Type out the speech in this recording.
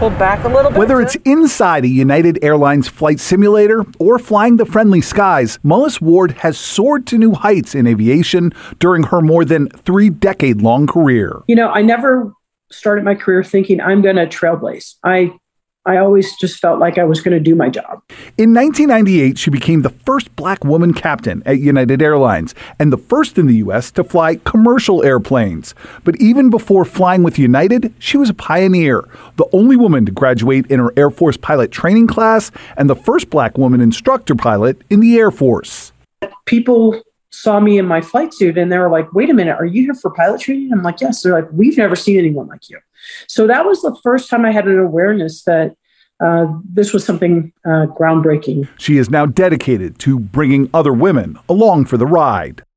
pulled back a little bit. Whether it's inside a United Airlines flight simulator or flying the friendly skies, Mullis Ward has soared to new heights in aviation during her more than 3-decade-long career. You know, I never started my career thinking I'm going to trailblaze. I always just felt like I was going to do my job. In 1998, she became the first black woman captain at United Airlines and the first in the U.S. to fly commercial airplanes. But even before flying with United, she was a pioneer, the only woman to graduate in her Air Force pilot training class and the first black woman instructor pilot in the Air Force. People saw me in my flight suit and they were like, wait a minute, are you here for pilot training? I'm like, yes. They're like, we've never seen anyone like you. So that was the first time I had an awareness that this was something groundbreaking. She is now dedicated to bringing other women along for the ride.